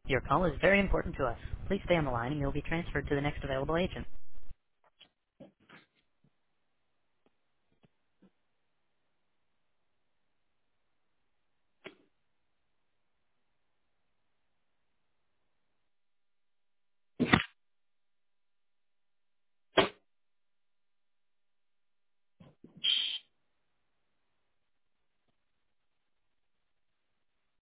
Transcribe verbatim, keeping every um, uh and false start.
Your call is very important to us. Please stay on the line and you'll be transferred to the next available agent.